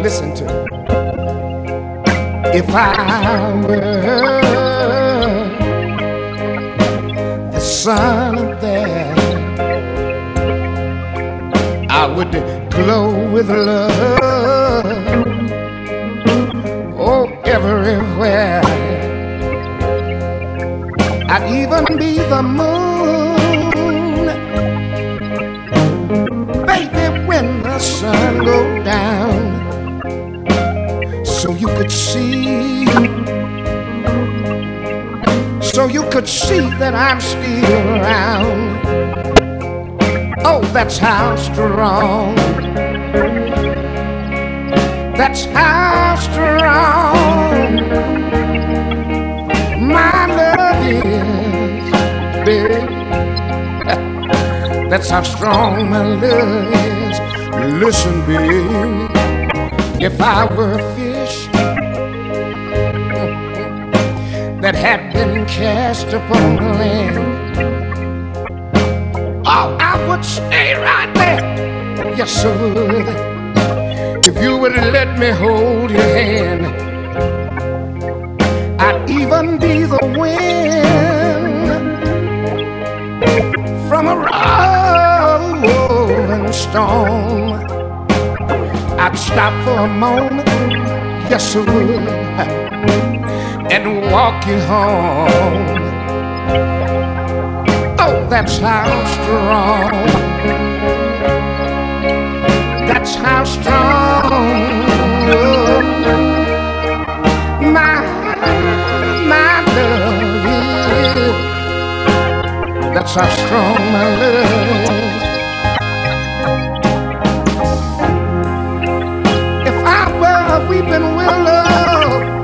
Listen to it. If I were the son of that, I would glow with love, oh, everywhere. I'd even be the moon, baby, when the sun goes down, so you could see, that I'm still around. Oh, that's how strong, that's how strong my love is, baby. That's how strong my love is. Listen, baby, if I were a fish that had been cast upon the land, oh, I would stay right there. Yes, I would. If you would let me hold your hand, I'd even be the wind from a rolling storm. I'd stop for a moment, yes, I would, and walk you home. Oh, that's how strong, that's how strong my love is. That's how strong my love is. If I were a weeping willow,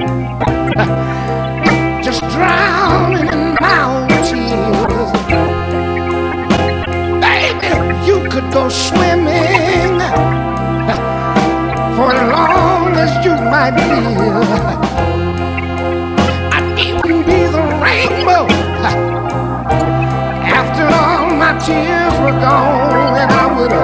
just drowning in my own tears, baby, you could go swimming for as long as you might live. I'd even be the rainbow after all my tears were gone, and I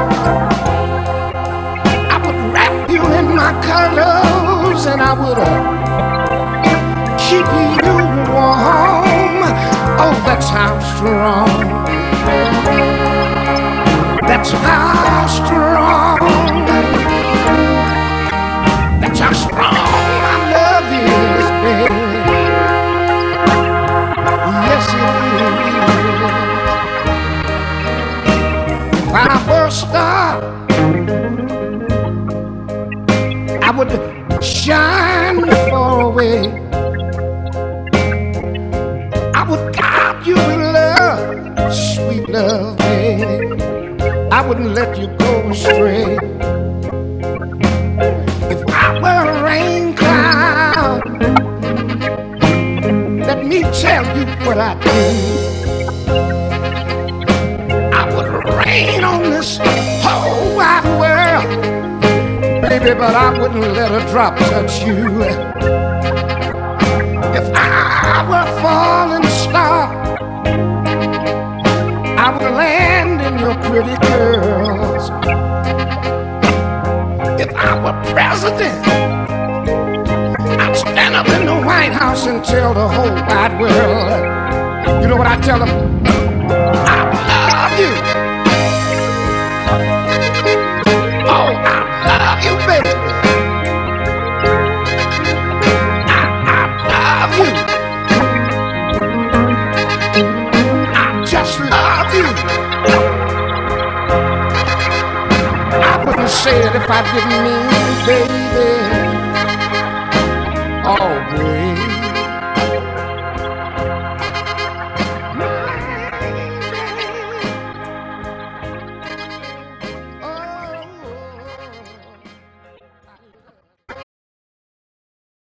would wrap you in my colors, and I would keep you warm. Oh, that's how strong, that's how strong, that's how strong my love is, baby. Yes, it is. If I were a star, I would shine far away. I would guide you with love, sweet love, baby. I wouldn't let you go astray. If I were a rain cloud, let me tell you what I do. I would rain on this whole wide world, baby, but I wouldn't let a drop touch you. If I were a falling star, I would land in your pretty curls. If I were president, I'd stand up in the White House and tell the whole wide world, you know what I tell them? I love you. Oh, I love you, baby. I love you. I just love you. I wouldn't say it if I didn't mean it, baby. Oh, baby.